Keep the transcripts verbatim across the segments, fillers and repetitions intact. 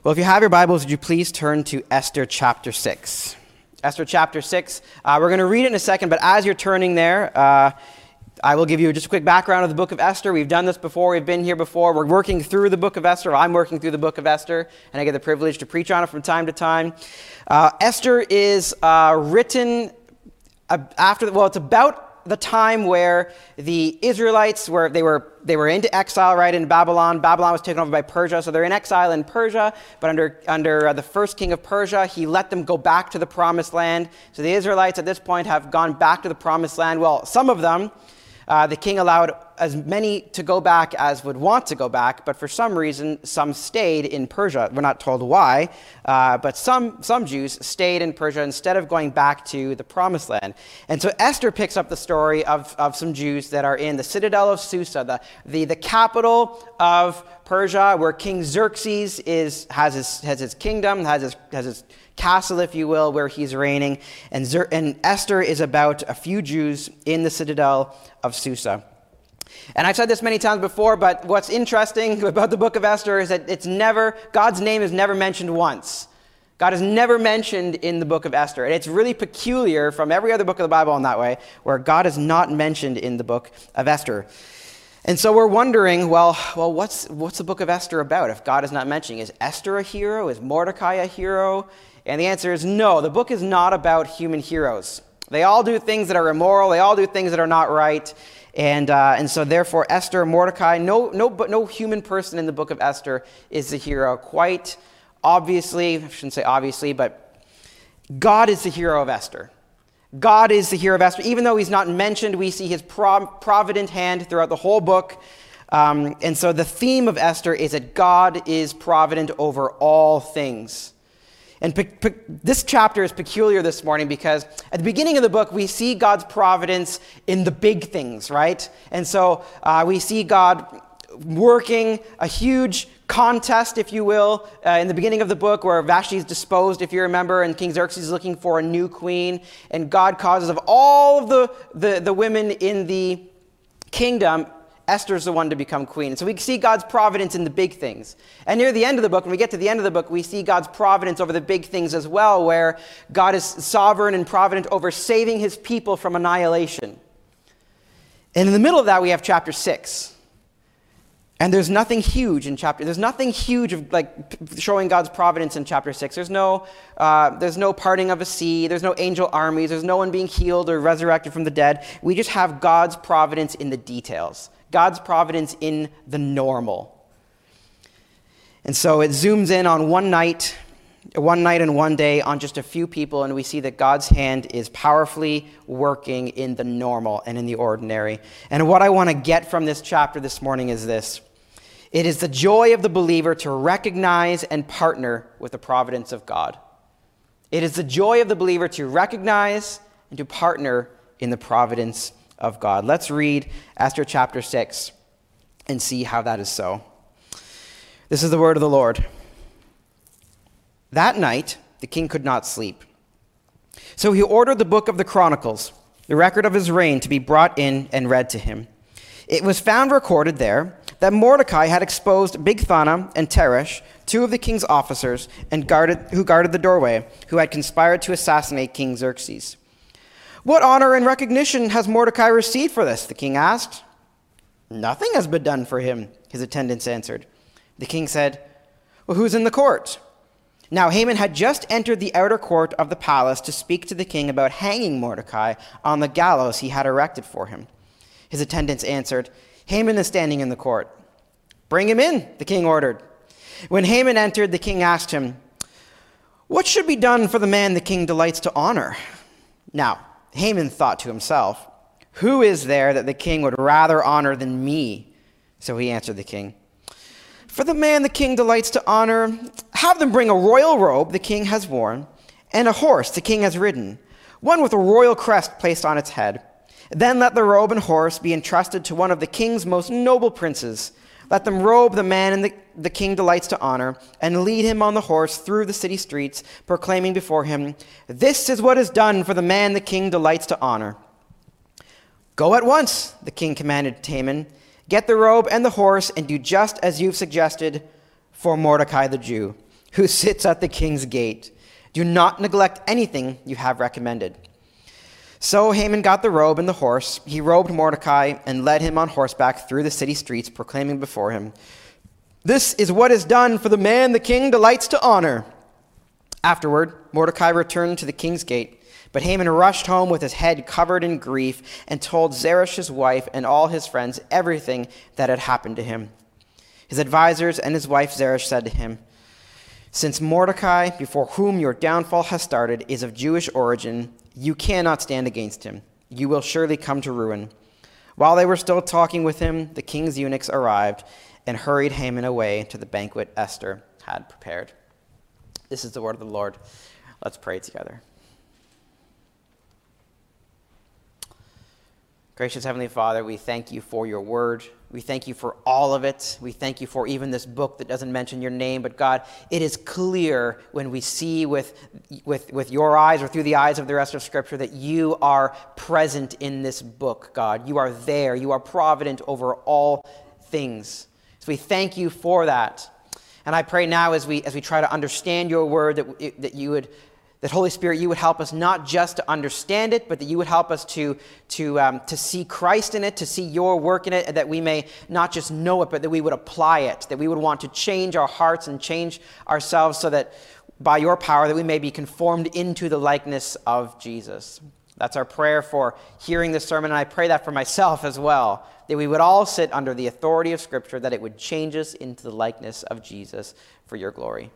Well, if you have your Bibles, would you please turn to Esther chapter six. Esther chapter six. Uh, we're going to read it in a second, but as you're turning there, uh, I will give you just a quick background of the book of Esther. We've done this before. We've been here before. We're working through the book of Esther. I'm working through the book of Esther, and I get the privilege to preach on it from time to time. Uh, Esther is uh, written uh, after, well, it's about the time where the Israelites were they were they were into exile, right, in Babylon. Babylon was taken over by Persia, so they're in exile in Persia. But under under uh, the first king of Persia, he let them go back to the promised land. So the Israelites at this point have gone back to the promised land. Well, some of them, uh, the king allowed as many to go back as would want to go back, but for some reason, some stayed in Persia. We're not told why, uh, but some some Jews stayed in Persia instead of going back to the promised land. And so Esther picks up the story of, of some Jews that are in the citadel of Susa, the, the, the capital of Persia, where King Xerxes is has his has his kingdom, has his has his castle, if you will, where he's reigning. And, Zer- and Esther is about a few Jews in the citadel of Susa. And I've said this many times before, but what's interesting about the book of Esther is that it's never, God's name is never mentioned once. God is never mentioned in the book of Esther. And it's really peculiar from every other book of the Bible in that way, where God is not mentioned in the book of Esther. And so we're wondering, well, well, what's what's the book of Esther about if God is not mentioning? Is Esther a hero? Is Mordecai a hero? And the answer is no. The book is not about human heroes. They all do things that are immoral. They all do things that are not right. And uh, and so therefore Esther, Mordecai, no no but no human person in the book of Esther is the hero. Quite obviously, I shouldn't say obviously, but God is the hero of Esther. God is the hero of Esther. Even though he's not mentioned, we see his prov- provident hand throughout the whole book. Um, and so the theme of Esther is that God is provident over all things. And pe- pe- this chapter is peculiar this morning because at the beginning of the book, we see God's providence in the big things, right? And so uh, we see God working a huge contest, if you will, uh, in the beginning of the book where Vashti is disposed, if you remember, and King Xerxes is looking for a new queen. And God causes of all of the, the, the women in the kingdom, Esther's the one to become queen. And so we see God's providence in the big things. And near the end of the book, when we get to the end of the book, we see God's providence over the big things as well, where God is sovereign and provident over saving his people from annihilation. And in the middle of that, we have chapter six. And there's nothing huge in chapter, there's nothing huge of like showing God's providence in chapter six. There's no, uh, there's no parting of a sea. There's no angel armies. There's no one being healed or resurrected from the dead. We just have God's providence in the details. God's providence in the normal. And so it zooms in on one night, one night and one day on just a few people, and we see that God's hand is powerfully working in the normal and in the ordinary. And what I want to get from this chapter this morning is this. It is the joy of the believer to recognize and partner with the providence of God. It is the joy of the believer to recognize and to partner in the providence of God. Let's read Esther chapter six and see how that is so. This is the word of the Lord. That night, the king could not sleep. So he ordered the book of the Chronicles, the record of his reign, to be brought in and read to him. It was found recorded there that Mordecai had exposed Bigthana and Teresh, two of the king's officers, and guarded, who guarded the doorway, who had conspired to assassinate King Xerxes. What honor and recognition has Mordecai received for this? The king asked. Nothing has been done for him, his attendants answered. The king said, well, who's in the court? Now Haman had just entered the outer court of the palace to speak to the king about hanging Mordecai on the gallows he had erected for him. His attendants answered, Haman is standing in the court. Bring him in, the king ordered. When Haman entered, the king asked him, what should be done for the man the king delights to honor? Now, Haman thought to himself, who is there that the king would rather honor than me? So he answered the king, for the man the king delights to honor, have them bring a royal robe the king has worn, and a horse the king has ridden, one with a royal crest placed on its head. Then let the robe and horse be entrusted to one of the king's most noble princes. Let them robe the man and the, the king delights to honor, and lead him on the horse through the city streets, proclaiming before him, this is what is done for the man the king delights to honor. Go at once, the king commanded Haman. Get the robe and the horse, and do just as you've suggested for Mordecai the Jew. who sits at the king's gate. Do not neglect anything you have recommended." So Haman got the robe and the horse. He robed Mordecai and led him on horseback through the city streets, proclaiming before him, "This is what is done for the man the king delights to honor." Afterward, Mordecai returned to the king's gate, but Haman rushed home with his head covered in grief and told Zeresh his wife and all his friends everything that had happened to him. His advisors and his wife Zeresh said to him, "Since Mordecai, before whom your downfall has started, is of Jewish origin, you cannot stand against him. You will surely come to ruin." While they were still talking with him, the king's eunuchs arrived and hurried Haman away to the banquet Esther had prepared. This is the word of the Lord. Let's pray together. Gracious Heavenly Father, we thank you for your word. We thank you for all of it. We thank you for even this book that doesn't mention your name. But God, it is clear when we see with, with, with your eyes or through the eyes of the rest of Scripture that you are present in this book, God. You are there. You are provident over all things. So we thank you for that. And I pray now as we, as we try to understand your word that, that you would That, Holy Spirit, you would help us not just to understand it, but that you would help us to, to, um, to see Christ in it, to see your work in it, and that we may not just know it, but that we would apply it, that we would want to change our hearts and change ourselves so that by your power that we may be conformed into the likeness of Jesus. That's our prayer for hearing this sermon, and I pray that for myself as well, that we would all sit under the authority of Scripture, that it would change us into the likeness of Jesus for your glory.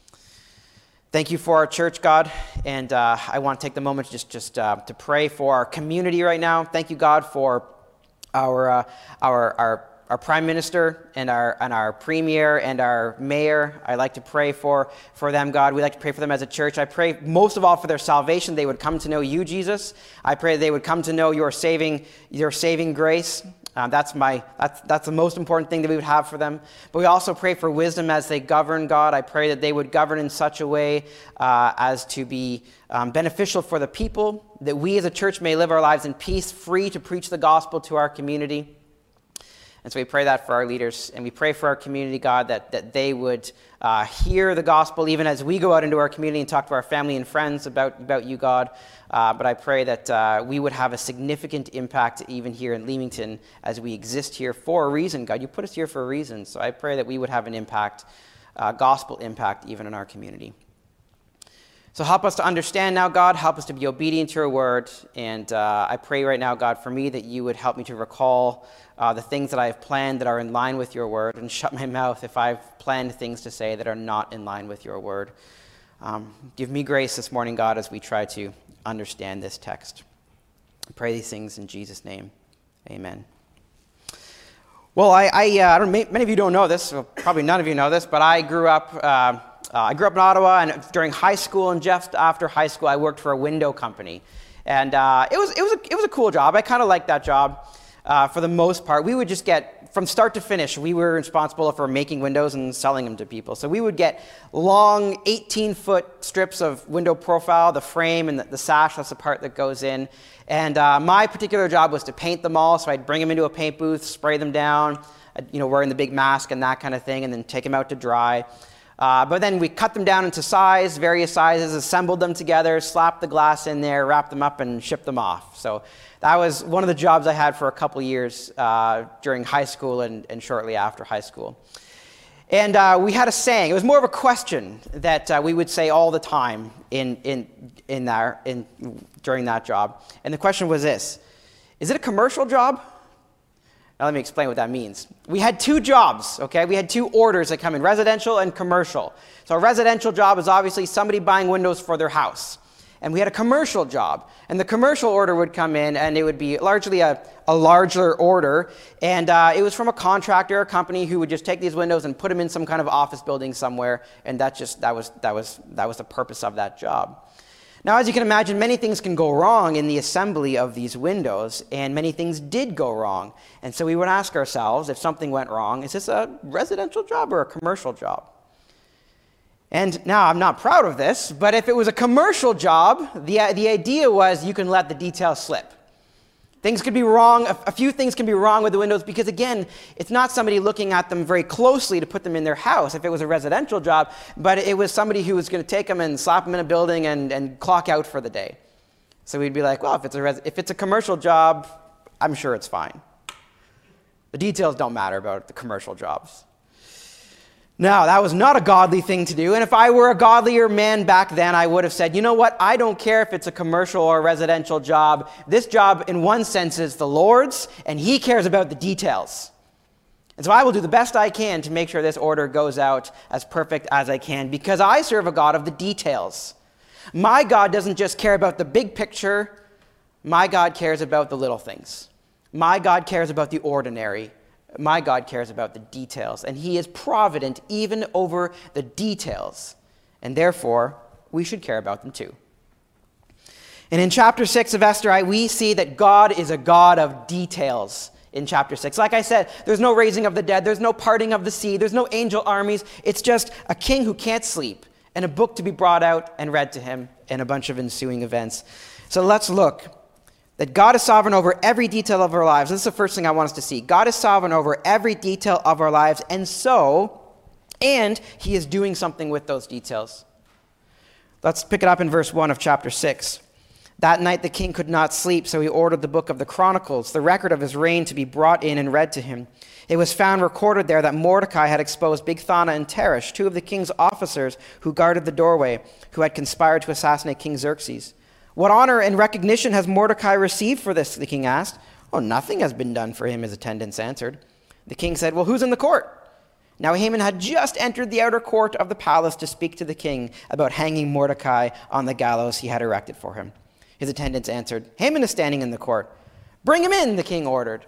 Thank you for our church, God, and uh, I want to take the moment just, just uh, to pray for our community right now. Thank you, God, for our uh, our our our prime minister and our and our premier and our mayor. I like to pray for for them, God. We like to pray for them as a church. I pray most of all for their salvation. They would come to know you, Jesus. I pray they would come to know your saving your saving grace. Um, that's my that's that's the most important thing that we would have for them. But we also pray for wisdom as they govern, God. I pray that they would govern in such a way uh, as to be um, beneficial for the people, that we as a church may live our lives in peace, free to preach the gospel to our community. And so we pray that for our leaders, and we pray for our community, God, that, that they would uh, hear the gospel even as we go out into our community and talk to our family and friends about, about you, God. Uh, but I pray that uh, we would have a significant impact even here in Leamington as we exist here for a reason, God. You put us here for a reason, so I pray that we would have an impact, uh, gospel impact even in our community. So help us to understand now, God. Help us to be obedient to your word. And uh, I pray right now, God, for me that you would help me to recall uh, the things that I have planned that are in line with your word, and shut my mouth if I've planned things to say that are not in line with your word. Um, give me grace this morning, God, as we try to understand this text. I pray these things in Jesus' name. Amen. Well, I, I, uh, I don't, many of you don't know this, well, probably none of you know this, but I grew up... Uh, Uh, I grew up in Ottawa, and during high school and just after high school, I worked for a window company, and uh, it was it was a, it was a cool job. I kind of liked that job uh, for the most part. We would just get from start to finish. We were responsible for making windows and selling them to people. So we would get long eighteen foot strips of window profile, the frame and the, the sash. That's the part that goes in. And uh, my particular job was to paint them all. So I'd bring them into a paint booth, spray them down, you know, wearing the big mask and that kind of thing, and then take them out to dry. Uh, but then we cut them down into size, various sizes, assembled them together, slapped the glass in there, wrapped them up, and shipped them off. So that was one of the jobs I had for a couple years uh, during high school and, and shortly after high school. And uh, we had a saying. It was more of a question that uh, we would say all the time in, in, in there, in, during that job. And the question was this: is it a commercial job? Now let me explain what that means. We had two jobs, okay? We had two orders that come in, residential and commercial. So a residential job is obviously somebody buying windows for their house. And we had a commercial job. And the commercial order would come in, and it would be largely a, a larger order. And uh, it was from a contractor, a company who would just take these windows and put them in some kind of office building somewhere. And that just that was that was that was the purpose of that job. Now, as you can imagine, many things can go wrong in the assembly of these windows, and many things did go wrong. And so we would ask ourselves, if something went wrong, is this a residential job or a commercial job? And now, I'm not proud of this, but if it was a commercial job, the, the idea was you can let the details slip. Things could be wrong. A, a few things can be wrong with the windows because, again, it's not somebody looking at them very closely to put them in their house if it was a residential job, but it was somebody who was going to take them and slap them in a building and, and clock out for the day. So we'd be like, well, if it's a res- if it's a commercial job, I'm sure it's fine. The details don't matter about the commercial jobs. Now, that was not a godly thing to do, and if I were a godlier man back then, I would have said, you know what, I don't care if it's a commercial or a residential job. This job, in one sense, is the Lord's, and he cares about the details. And so I will do the best I can to make sure this order goes out as perfect as I can, because I serve a God of the details. My God doesn't just care about the big picture. My God cares about the little things. My God cares about the ordinary. My God cares about the details, and he is provident even over the details, and therefore, we should care about them too. And in chapter six of Esther, I, we see that God is a God of details in chapter six. Like I said, there's no raising of the dead, there's no parting of the sea, there's no angel armies. It's just a king who can't sleep, and a book to be brought out and read to him, and a bunch of ensuing events. So let's look. That God is sovereign over every detail of our lives. This is the first thing I want us to see. God is sovereign over every detail of our lives, and so, and he is doing something with those details. Let's pick it up in verse one of chapter six. That night the king could not sleep, so he ordered the book of the Chronicles, the record of his reign, to be brought in and read to him. It was found recorded there that Mordecai had exposed Bigthana and Teresh, two of the king's officers who guarded the doorway, who had conspired to assassinate King Xerxes. What honor and recognition has Mordecai received for this? The king asked. Oh, nothing has been done for him, his attendants answered. The king said, well, who's in the court? Now Haman had just entered the outer court of the palace to speak to the king about hanging Mordecai on the gallows he had erected for him. His attendants answered, Haman is standing in the court. Bring him in, the king ordered.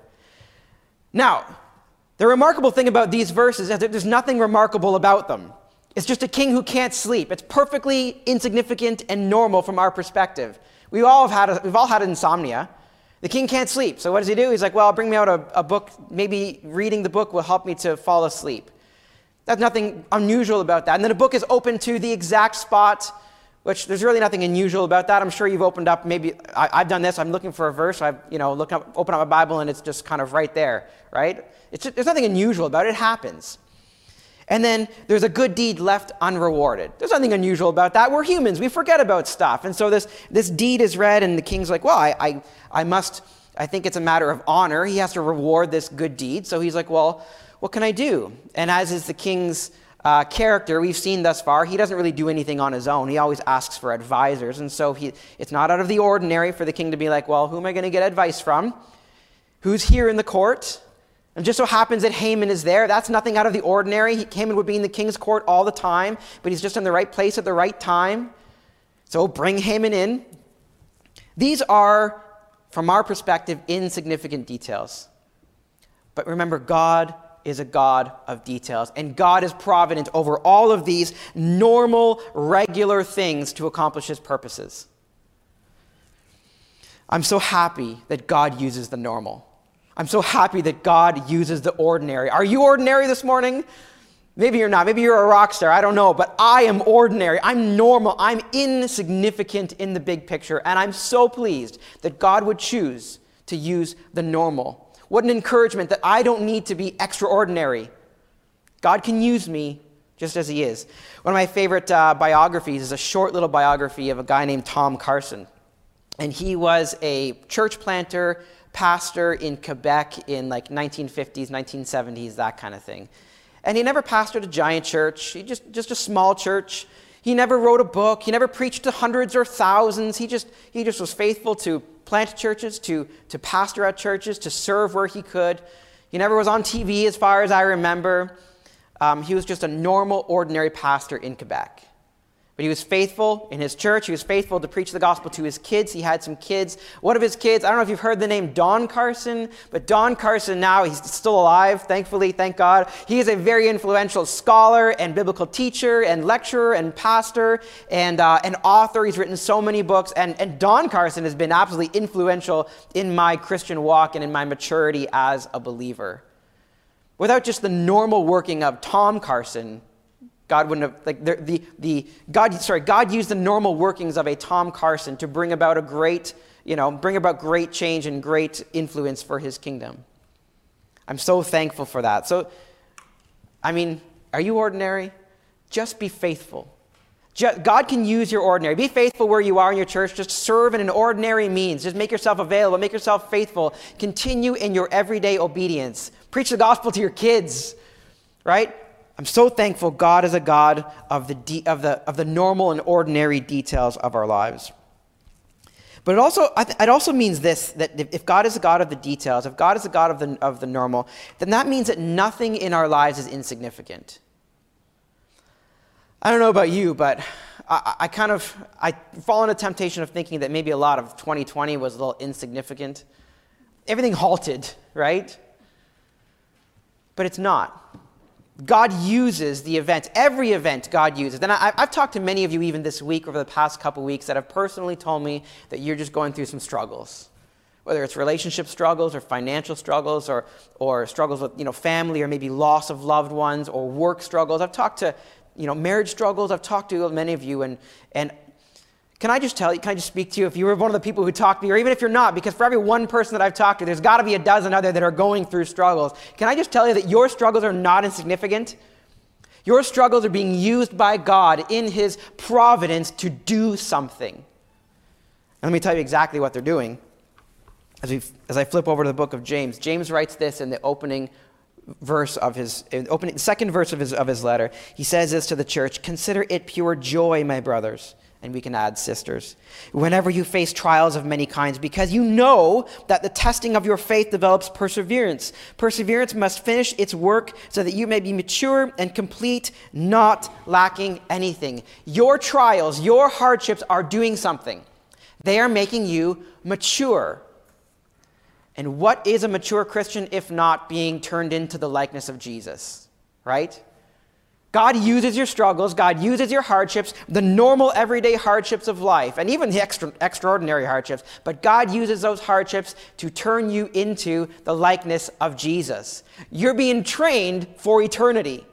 Now, the remarkable thing about these verses is that there's nothing remarkable about them. It's just a king who can't sleep. It's perfectly insignificant and normal from our perspective. We all have had a, we've all had insomnia. The king can't sleep. So what does he do? He's like, well, bring me out a, a book. Maybe reading the book will help me to fall asleep. There's nothing unusual about that. And then a book is open to the exact spot, which there's really nothing unusual about that. I'm sure you've opened up, maybe, I, I've done this. I'm looking for a verse. I've, you know, look up, open up my Bible, and it's just kind of right there, right? It's just, there's nothing unusual about it. It happens. And then there's a good deed left unrewarded. There's nothing unusual about that. We're humans. We forget about stuff. And so this, this deed is read, and the king's like, well, I, I, I must, I think it's a matter of honor. He has to reward this good deed. So he's like, well, what can I do? And as is the king's uh, character we've seen thus far, he doesn't really do anything on his own. He always asks for advisors. And so he, it's not out of the ordinary for the king to be like, well, who am I going to get advice from? Who's here in the court? And just so happens that Haman is there. That's nothing out of the ordinary. He, Haman would be in the king's court all the time, but he's just in the right place at the right time. So bring Haman in. These are, from our perspective, insignificant details. But remember, God is a God of details, and God is provident over all of these normal, regular things to accomplish his purposes. I'm so happy that God uses the normal. I'm so happy that God uses the ordinary. Are you ordinary this morning? Maybe you're not. Maybe you're a rock star. I don't know. But I am ordinary. I'm normal. I'm insignificant in the big picture. And I'm so pleased that God would choose to use the normal. What an encouragement that I don't need to be extraordinary. God can use me just as he is. One of my favorite uh, biographies is a short little biography of a guy named Tom Carson. And he was a church planter, pastor in Quebec in like nineteen fifties, nineteen seventies, that kind of thing. And he never pastored a giant church. He just, just a small church. He never wrote a book. He never preached to hundreds or thousands. He just, he just was faithful to plant churches, to, to pastor at churches, to serve where he could. He never was on T V as far as I remember. Um, he was just a normal, ordinary pastor in Quebec. But he was faithful in his church. He was faithful to preach the gospel to his kids. He had some kids. One of his kids, I don't know if you've heard the name Don Carson, but Don Carson now, he's still alive, thankfully, thank God. He is a very influential scholar and biblical teacher and lecturer and pastor and uh, an author. He's written so many books. And, and Don Carson has been absolutely influential in my Christian walk and in my maturity as a believer. Without just the normal working of Tom Carson, God wouldn't have, like, the, the, the, God, sorry, God used the normal workings of a Tom Carson to bring about a great, you know, bring about great change and great influence for his kingdom. I'm so thankful for that. So, I mean, are you ordinary? Just be faithful. Just, God can use your ordinary. Be faithful where you are in your church. Just serve in an ordinary means. Just make yourself available. Make yourself faithful. Continue in your everyday obedience. Preach the gospel to your kids, right? I'm so thankful God is a God of the, de- of the, of the normal and ordinary details of our lives. But it also, it also means this, that if God is a God of the details, if God is a God of the, of the normal, then that means that nothing in our lives is insignificant. I don't know about you, but I, I kind of, I fall into temptation of thinking that maybe a lot of twenty twenty was a little insignificant. Everything halted, right? But it's not. God uses the event, every event God uses. And I, I've talked to many of you even this week, over the past couple weeks, that have personally told me that you're just going through some struggles. Whether it's relationship struggles or financial struggles or, or struggles with, you know, family or maybe loss of loved ones or work struggles. I've talked to, you know, marriage struggles. I've talked to many of you. And, and can I just tell you, can I just speak to you, if you were one of the people who talked to me, or even if you're not, because for every one person that I've talked to, there's got to be a dozen other that are going through struggles. Can I just tell you that your struggles are not insignificant? Your struggles are being used by God in his providence to do something. And let me tell you exactly what they're doing. As, we, as I flip over to the book of James, James writes this in the opening verse of his, opening, the second verse of his, of his letter. He says this to the church: "Consider it pure joy, my brothers," and we can add sisters, "whenever you face trials of many kinds, because you know that the testing of your faith develops perseverance. Perseverance must finish its work so that you may be mature and complete, not lacking anything." Your trials, your hardships are doing something. They are making you mature. And what is a mature Christian if not being turned into the likeness of Jesus, right? God uses your struggles, God uses your hardships, the normal everyday hardships of life, and even the extra, extraordinary hardships, but God uses those hardships to turn you into the likeness of Jesus. You're being trained for eternity.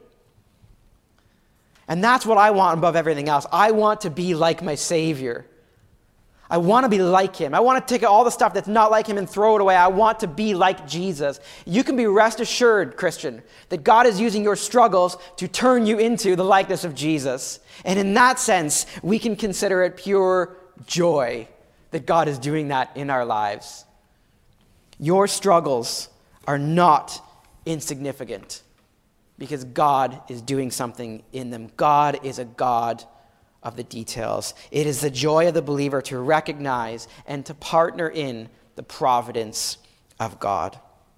And that's what I want above everything else. I want to be like my Savior. I want to be like him. I want to take all the stuff that's not like him and throw it away. I want to be like Jesus. You can be rest assured, Christian, that God is using your struggles to turn you into the likeness of Jesus. And in that sense, we can consider it pure joy that God is doing that in our lives. Your struggles are not insignificant because God is doing something in them. God is a God of the details. It is the joy of the believer to recognize and to partner in the providence of God.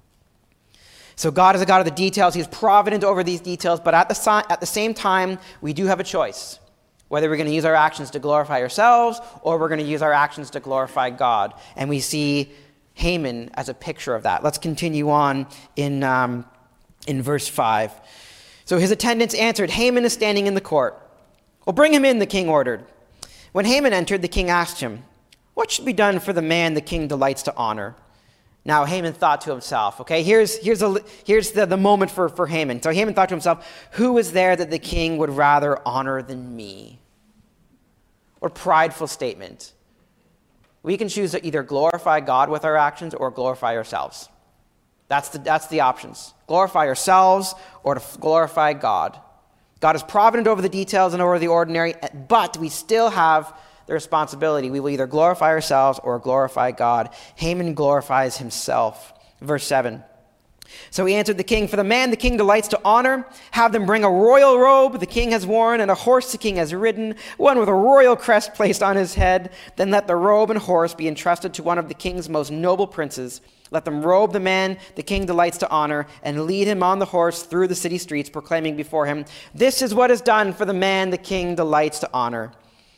So God is a God of the details. He's provident over these details, but at the, at the same time, we do have a choice, whether we're going to use our actions to glorify ourselves or we're going to use our actions to glorify God. And we see Haman as a picture of that. Let's continue on in, um, in verse five. "So his attendants answered, 'Haman is standing in the court.' 'Well, bring him in,' the king ordered. When Haman entered, the king asked him, 'What should be done for the man the king delights to honor?' Now Haman thought to himself," okay, here's, here's, a, here's the, the moment for, for Haman. So Haman thought to himself, "Who is there that the king would rather honor than me?" What a prideful statement. We can choose to either glorify God with our actions or glorify ourselves. That's the, that's the options. Glorify ourselves or to glorify God. God is provident over the details and over the ordinary, but we still have the responsibility. We will either glorify ourselves or glorify God. Haman glorifies himself. Verse seven. "So he answered the king, 'For the man the king delights to honor, have them bring a royal robe the king has worn and a horse the king has ridden, one with a royal crest placed on his head. Then let the robe and horse be entrusted to one of the king's most noble princes. Let them robe the man the king delights to honor and lead him on the horse through the city streets, proclaiming before him, "This is what is done for the man the king delights to honor."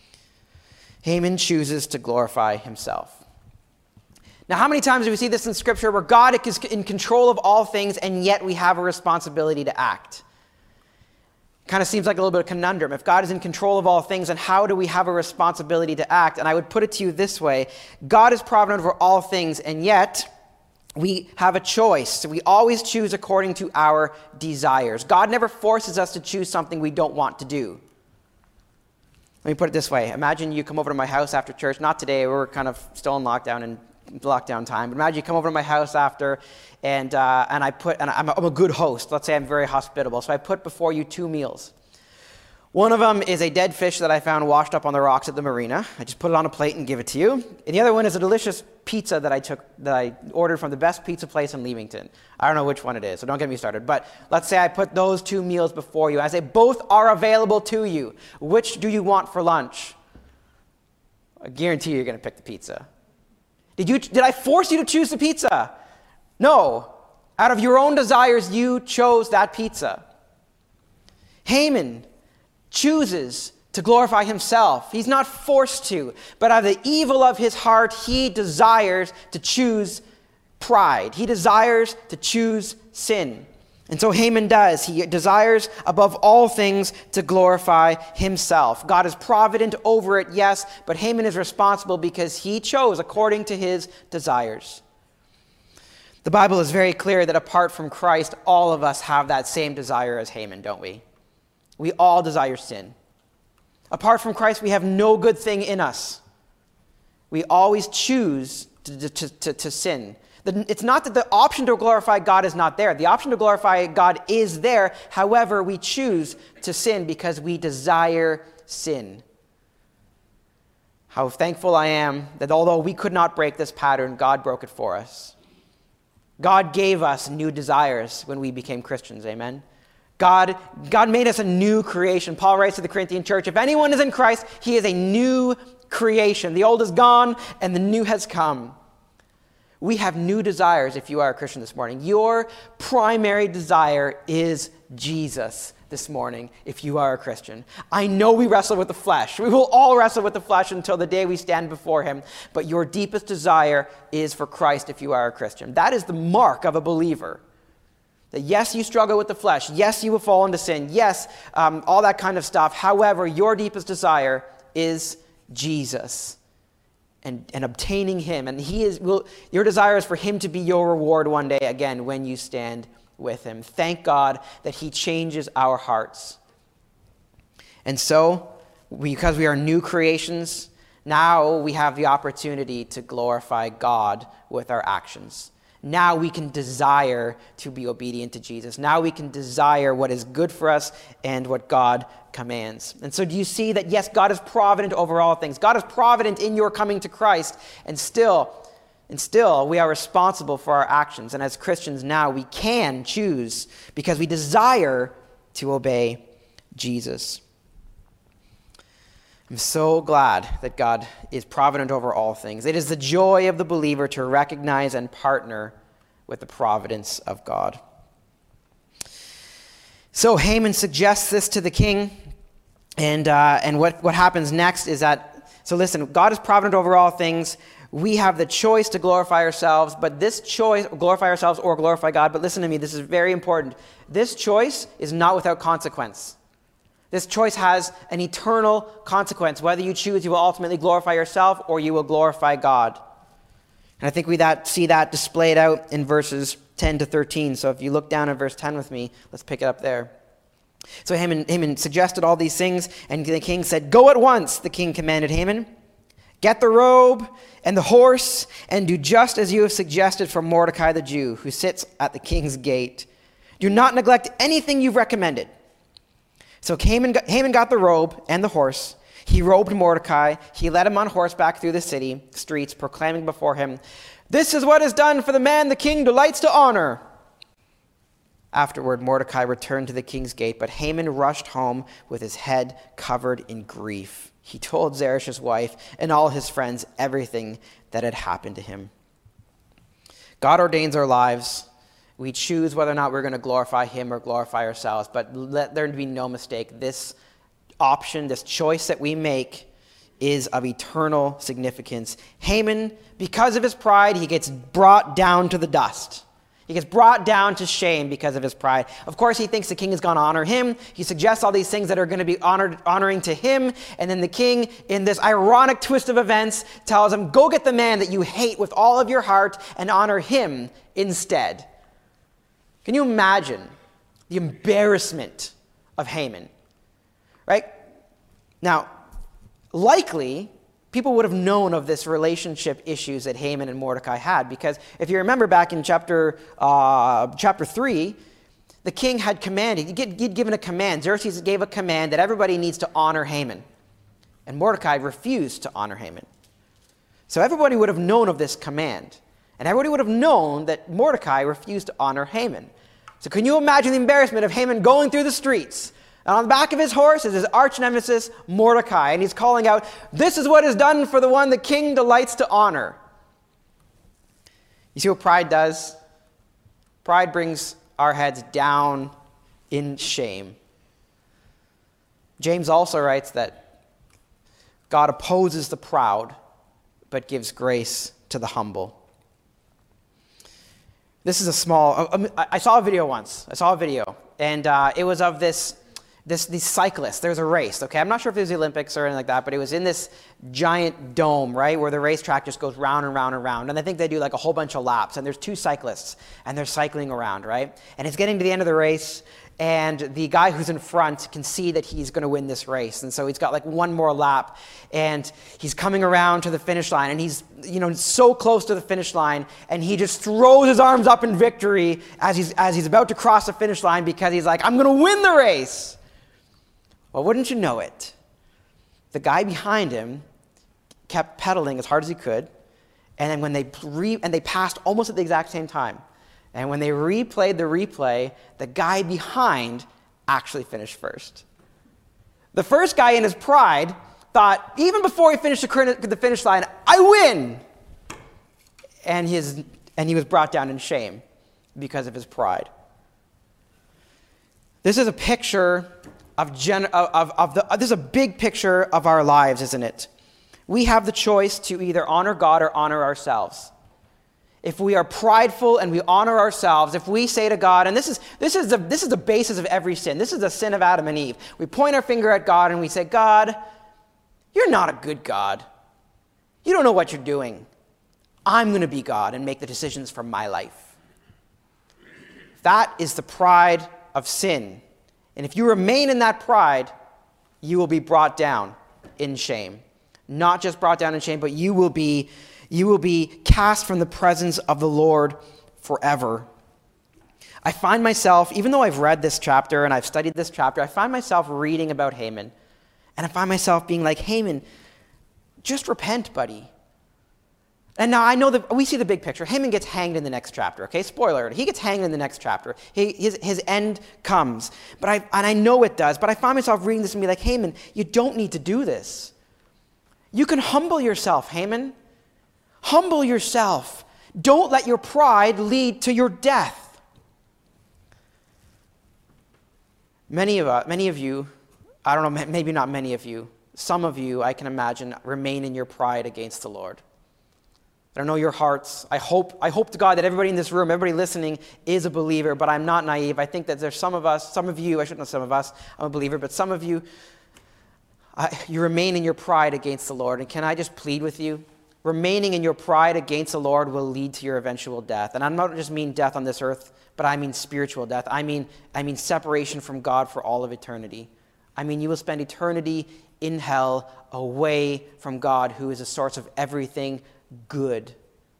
Haman chooses to glorify himself. Now, how many times do we see this in Scripture where God is in control of all things and yet we have a responsibility to act? Kind of seems like a little bit of a conundrum. If God is in control of all things, then how do we have a responsibility to act? And I would put it to you this way: God is provident over all things, and yet we have a choice. We always choose according to our desires. God never forces us to choose something we don't want to do. Let me put it this way. Imagine you come over to my house after church. Not today. We're kind of still in lockdown and lockdown time. But imagine you come over to my house after, and uh, and I put, and I'm a, I'm a good host. Let's say I'm very hospitable. So I put before you two meals. One of them is a dead fish that I found washed up on the rocks at the marina. I just put it on a plate and give it to you. And the other one is a delicious pizza that I took, that I ordered from the best pizza place in Leamington. I don't know which one it is, so don't get me started. But let's say I put those two meals before you. I say both are available to you. Which do you want for lunch? I guarantee you're going to pick the pizza. Did you? Did I force you to choose the pizza? No. Out of your own desires, you chose that pizza. Haman chooses to glorify himself. He's not forced to, but out of the evil of his heart, he desires to choose pride. He desires to choose sin. And so Haman does. He desires above all things to glorify himself. God is provident over it, yes, but Haman is responsible because he chose according to his desires. The Bible is very clear that apart from Christ, all of us have that same desire as Haman, don't we? We all desire sin. Apart from Christ, we have no good thing in us. We always choose to, to, to, to sin. It's not that the option to glorify God is not there. The option to glorify God is there. However, we choose to sin because we desire sin. How thankful I am that although we could not break this pattern, God broke it for us. God gave us new desires when we became Christians. Amen. God, God made us a new creation. Paul writes to the Corinthian church, if anyone is in Christ, he is a new creation. The old is gone and the new has come. We have new desires if you are a Christian this morning. Your primary desire is Jesus this morning if you are a Christian. I know we wrestle with the flesh. We will all wrestle with the flesh until the day we stand before him. But your deepest desire is for Christ if you are a Christian. That is the mark of a believer. That yes, you struggle with the flesh. Yes, you will fall into sin. Yes, um, all that kind of stuff. However, your deepest desire is Jesus and, and obtaining him. And he is. Will, your desire is for him to be your reward one day again when you stand with him. Thank God that he changes our hearts. And so, because we are new creations, now we have the opportunity to glorify God with our actions. Now we can desire to be obedient to Jesus. Now we can desire what is good for us and what God commands. And so do you see that, yes, God is provident over all things. God is provident in your coming to Christ, and still, and still we are responsible for our actions. And as Christians now, we can choose because we desire to obey Jesus. I'm so glad that God is provident over all things. It is the joy of the believer to recognize and partner with the providence of God. So Haman suggests this to the king, and uh, and what, what happens next is that, so listen, God is provident over all things. We have the choice to glorify ourselves, but this choice, glorify ourselves or glorify God, but listen to me, this is very important. This choice is not without consequence. This choice has an eternal consequence. Whether you choose, you will ultimately glorify yourself or you will glorify God. And I think we that see that displayed out in verses ten to thirteen. So if you look down at verse ten with me, let's pick it up there. So Haman, Haman suggested all these things, and the king said, "Go at once," the king commanded Haman. "Get the robe and the horse, and do just as you have suggested for Mordecai the Jew, who sits at the king's gate. Do not neglect anything you've recommended." So Haman got, Haman got the robe and the horse. He robed Mordecai. He led him on horseback through the city streets, proclaiming before him, "This is what is done for the man the king delights to honor." Afterward, Mordecai returned to the king's gate, but Haman rushed home with his head covered in grief. He told Zeresh's wife and all his friends everything that had happened to him. God ordains our lives. We choose whether or not we're going to glorify him or glorify ourselves. But let there be no mistake. This option, this choice that we make is of eternal significance. Haman, because of his pride, he gets brought down to the dust. He gets brought down to shame because of his pride. Of course, he thinks the king is going to honor him. He suggests all these things that are going to be honored, honoring to him. And then the king, in this ironic twist of events, tells him, go get the man that you hate with all of your heart and honor him instead. Can you imagine the embarrassment of Haman? Right? Now, likely, people would have known of this relationship issues that Haman and Mordecai had, because if you remember back in chapter uh, chapter three, the king had commanded, he'd, he'd given a command, Xerxes gave a command that everybody needs to honor Haman, and Mordecai refused to honor Haman. So everybody would have known of this command, and everybody would have known that Mordecai refused to honor Haman. So can you imagine the embarrassment of Haman going through the streets? And on the back of his horse is his arch nemesis, Mordecai. And he's calling out, this is what is done for the one the king delights to honor. You see what pride does? Pride brings our heads down in shame. James also writes that God opposes the proud, but gives grace to the humble. This is a small, I saw a video once. I saw a video. And uh, it was of this... This, these cyclists, there's a race, okay? I'm not sure if it was the Olympics or anything like that, but it was in this giant dome, right, where the racetrack just goes round and round and round. And I think they do like a whole bunch of laps. And there's two cyclists, and they're cycling around, right? And it's getting to the end of the race, and the guy who's in front can see that he's going to win this race. And so he's got like one more lap, and he's coming around to the finish line, and he's, you know, so close to the finish line, and he just throws his arms up in victory as he's, as he's about to cross the finish line, because he's like, I'm going to win the race. Well, wouldn't you know it? The guy behind him kept pedaling as hard as he could, and then when they re- and they passed almost at the exact same time. And when they replayed the replay, the guy behind actually finished first. The first guy in his pride thought, even before he finished the, the finish line, I win! And, his, and he was brought down in shame because of his pride. This is a picture Of, gen- of, of the, this is a big picture of our lives, isn't it? We have the choice to either honor God or honor ourselves. If we are prideful and we honor ourselves, if we say to God, and this is, this is, the, this is the basis of every sin. This is the sin of Adam and Eve. We point our finger at God and we say, God, you're not a good God. You don't know what you're doing. I'm going to be God and make the decisions for my life. That is the pride of sin. And if you remain in that pride, you will be brought down in shame. Not just brought down in shame, but you will be, you will be cast from the presence of the Lord forever. I find myself, even though I've read this chapter and I've studied this chapter, I find myself reading about Haman. And I find myself being like, Haman, just repent, buddy. And now I know that we see the big picture. Haman gets hanged in the next chapter, okay? Spoiler alert. He gets hanged in the next chapter. He, his, his end comes. But I, and I know it does, but I find myself reading this and be like, Haman, you don't need to do this. You can humble yourself, Haman. Humble yourself. Don't let your pride lead to your death. Many of, uh, many of you, I don't know, maybe not many of you, some of you, I can imagine, remain in your pride against the Lord. I don't know your hearts. I hope, I hope to God that everybody in this room, everybody listening is a believer, but I'm not naive. I think that there's some of us, some of you, I shouldn't know some of us, I'm a believer, but some of you, I, you remain in your pride against the Lord. And can I just plead with you? Remaining in your pride against the Lord will lead to your eventual death. And I don't just mean death on this earth, but I mean spiritual death. I mean, I mean separation from God for all of eternity. I mean, you will spend eternity in hell away from God, who is the source of everything good.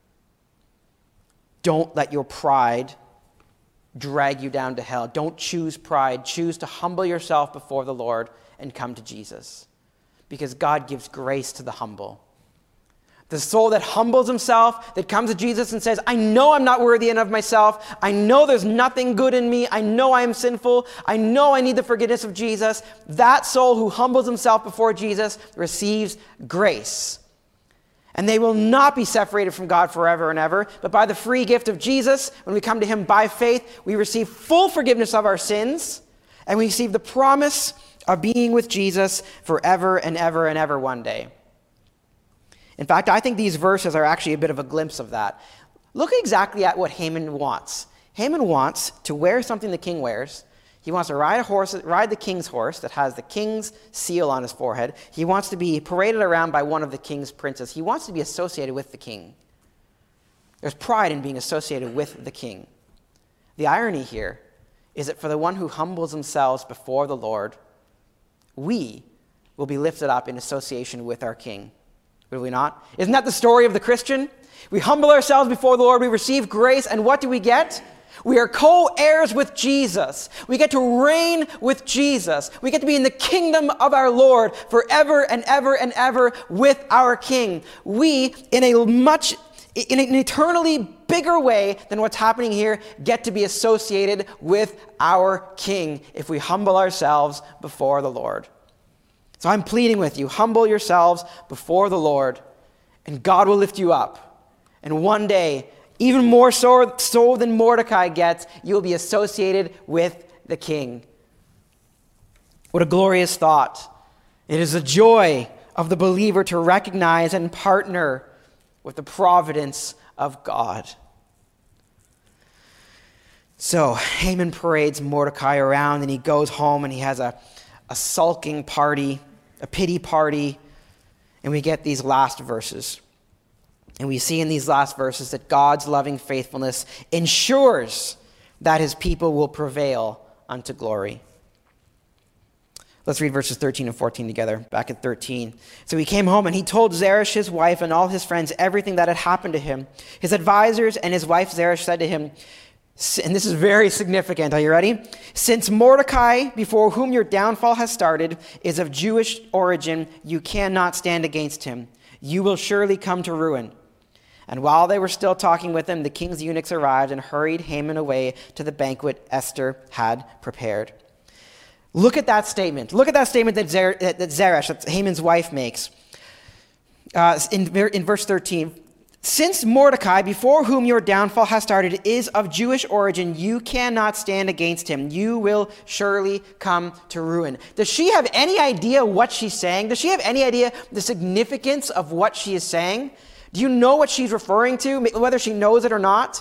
Don't let your pride drag you down to hell. Don't choose pride. Choose to humble yourself before the Lord and come to Jesus, because God gives grace to the humble. The soul that humbles himself, that comes to Jesus and says, I know I'm not worthy enough of myself. I know there's nothing good in me. I know I am sinful. I know I need the forgiveness of Jesus. That soul who humbles himself before Jesus receives grace. And they will not be separated from God forever and ever, but by the free gift of Jesus, when we come to him by faith, we receive full forgiveness of our sins, and we receive the promise of being with Jesus forever and ever and ever one day. In fact, I think these verses are actually a bit of a glimpse of that. Look exactly at what Haman wants. Haman wants to wear something the king wears. He wants to ride a horse, ride the king's horse that has the king's seal on his forehead. He wants to be paraded around by one of the king's princes. He wants to be associated with the king. There's pride in being associated with the king. The irony here is that for the one who humbles themselves before the Lord, we will be lifted up in association with our king. Will we not? Isn't that the story of the Christian? We humble ourselves before the Lord, we receive grace, and what do we get? We are co-heirs with Jesus. We get to reign with Jesus. We get to be in the kingdom of our Lord forever and ever and ever with our King. We, in a much, in an eternally bigger way than what's happening here, get to be associated with our King if we humble ourselves before the Lord. So I'm pleading with you, humble yourselves before the Lord, and God will lift you up. And one day, even more so, so than Mordecai gets, you will be associated with the king. What a glorious thought. It is the joy of the believer to recognize and partner with the providence of God. So Haman parades Mordecai around, and he goes home and he has a, a sulking party, a pity party, and we get these last verses. And we see in these last verses that God's loving faithfulness ensures that his people will prevail unto glory. Let's read verses thirteen and fourteen together, back at thirteen. So he came home and he told Zeresh, his wife, and all his friends everything that had happened to him. His advisors and his wife Zeresh said to him, and this is very significant, are you ready? Since Mordecai, before whom your downfall has started, is of Jewish origin, you cannot stand against him. You will surely come to ruin. And while they were still talking with him, the king's eunuchs arrived and hurried Haman away to the banquet Esther had prepared. Look at that statement. Look at that statement that, Zer- that Zeresh, that Haman's wife, makes. Uh, in, in verse thirteen, since Mordecai, before whom your downfall has started, is of Jewish origin, you cannot stand against him. You will surely come to ruin. Does she have any idea what she's saying? Does she have any idea the significance of what she is saying? Do you know what she's referring to, whether she knows it or not?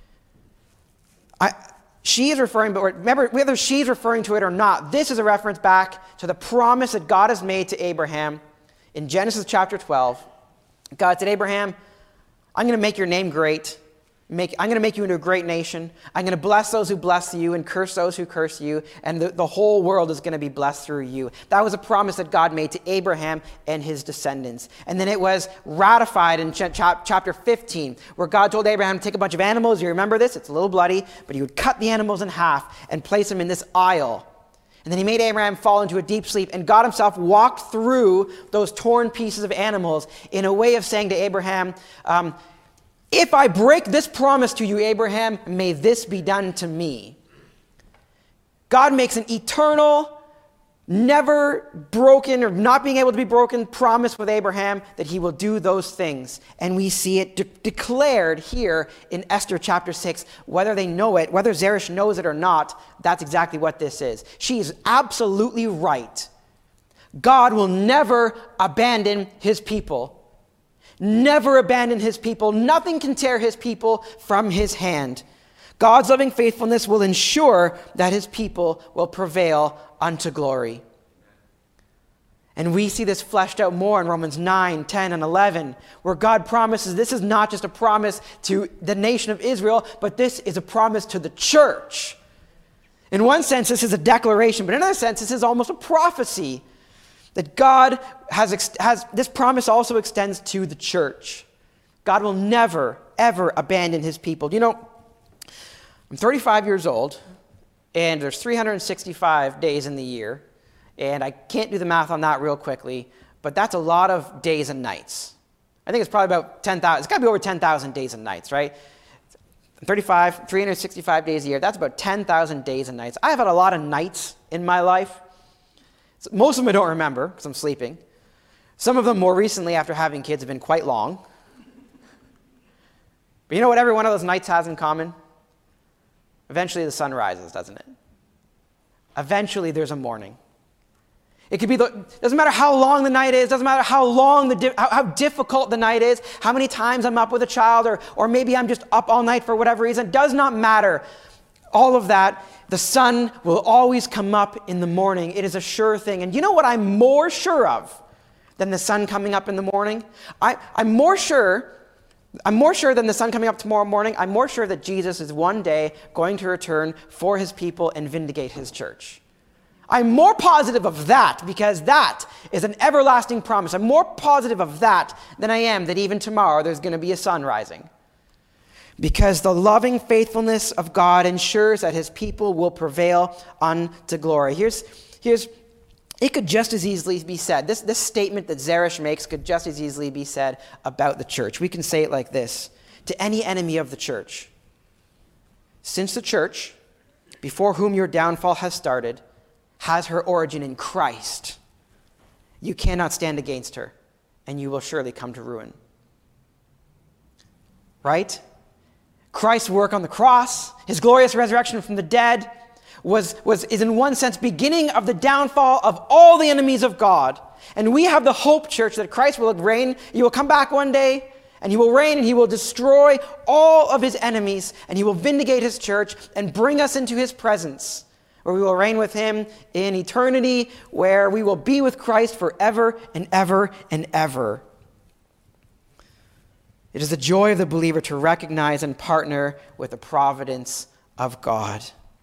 I, she is referring, but remember, whether she's referring to it or not, this is a reference back to the promise that God has made to Abraham in Genesis chapter twelve. God said, Abraham, I'm going to make your name great. Make, I'm going to make you into a great nation. I'm going to bless those who bless you and curse those who curse you, and the, the whole world is going to be blessed through you. That was a promise that God made to Abraham and his descendants. And then it was ratified in ch- chapter fifteen, where God told Abraham to take a bunch of animals. You remember this? It's a little bloody, but he would cut the animals in half and place them in this aisle. And then he made Abraham fall into a deep sleep, and God himself walked through those torn pieces of animals in a way of saying to Abraham, um, if I break this promise to you, Abraham, may this be done to me. God makes an eternal, never broken or not being able to be broken promise with Abraham that he will do those things. And we see it de- declared here in Esther chapter six. Whether they know it, whether Zeresh knows it or not, that's exactly what this is. She is absolutely right. God will never abandon his people. Never abandon his people. Nothing can tear his people from his hand. God's loving faithfulness will ensure that his people will prevail unto glory. And we see this fleshed out more in Romans nine, ten, and eleven, where God promises this is not just a promise to the nation of Israel, but this is a promise to the church. In one sense, this is a declaration, but in another sense, this is almost a prophecy. That God has, has, this promise also extends to the church. God will never, ever abandon his people. You know, I'm thirty-five years old, and there's three hundred sixty-five days in the year, and I can't do the math on that real quickly, but that's a lot of days and nights. I think it's probably about ten thousand, it's got to be over ten thousand days and nights, right? thirty-five, three hundred sixty-five days a year, that's about ten thousand days and nights. I've had a lot of nights in my life. Most of them I don't remember because I'm sleeping. Some of them more recently after having kids have been quite long. But you know what every one of those nights has in common? Eventually the sun rises, doesn't it? Eventually there's a morning. It could be the, doesn't matter how long the night is, doesn't matter how long, the how, how difficult the night is, how many times I'm up with a child, or, or maybe I'm just up all night for whatever reason, does not matter. All of that, the sun will always come up in the morning. It is a sure thing. And you know what I'm more sure of than the sun coming up in the morning? I, I'm more sure, I'm more sure than the sun coming up tomorrow morning, I'm more sure that Jesus is one day going to return for his people and vindicate his church. I'm more positive of that because that is an everlasting promise. I'm more positive of that than I am that even tomorrow there's going to be a sun rising. Because the loving faithfulness of God ensures that his people will prevail unto glory. Here's, here's, it could just as easily be said, this, this statement that Zeresh makes could just as easily be said about the church. We can say it like this, to any enemy of the church. Since the church, before whom your downfall has started, has her origin in Christ, you cannot stand against her, and you will surely come to ruin. Right? Christ's work on the cross, his glorious resurrection from the dead, was, was, is in one sense beginning of the downfall of all the enemies of God. And we have the hope, church, that Christ will reign. He will come back one day, and he will reign, and he will destroy all of his enemies, and he will vindicate his church and bring us into his presence, where we will reign with him in eternity, where we will be with Christ forever and ever and ever. It is the joy of the believer to recognize and partner with the providence of God.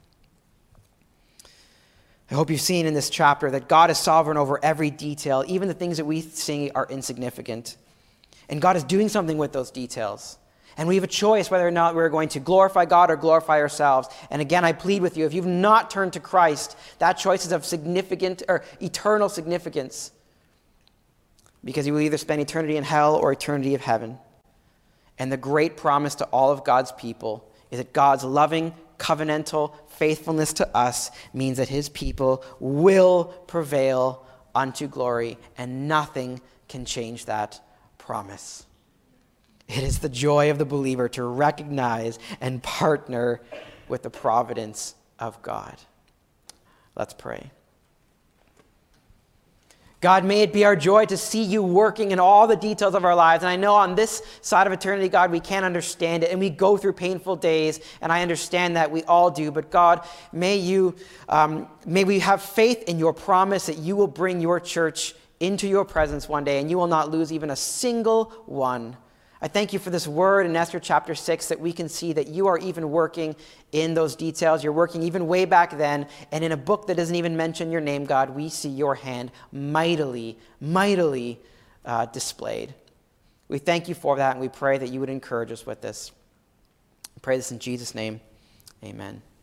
I hope you've seen in this chapter that God is sovereign over every detail. Even the things that we see are insignificant. And God is doing something with those details. And we have a choice whether or not we're going to glorify God or glorify ourselves. And again, I plead with you, if you've not turned to Christ, that choice is of significant or eternal significance. Because you will either spend eternity in hell or eternity of heaven. And the great promise to all of God's people is that God's loving, covenantal faithfulness to us means that his people will prevail unto glory, and nothing can change that promise. It is the joy of the believer to recognize and partner with the providence of God. Let's pray. God, may it be our joy to see you working in all the details of our lives. And I know on this side of eternity, God, we can't understand it. And we go through painful days. And I understand that we all do. But God, may you, um, may we have faith in your promise that you will bring your church into your presence one day. And you will not lose even a single one. I thank you for this word in Esther chapter six that we can see that you are even working in those details. You're working even way back then. And in a book that doesn't even mention your name, God, we see your hand mightily, mightily uh, displayed. We thank you for that, and we pray that you would encourage us with this. I pray this in Jesus' name. Amen.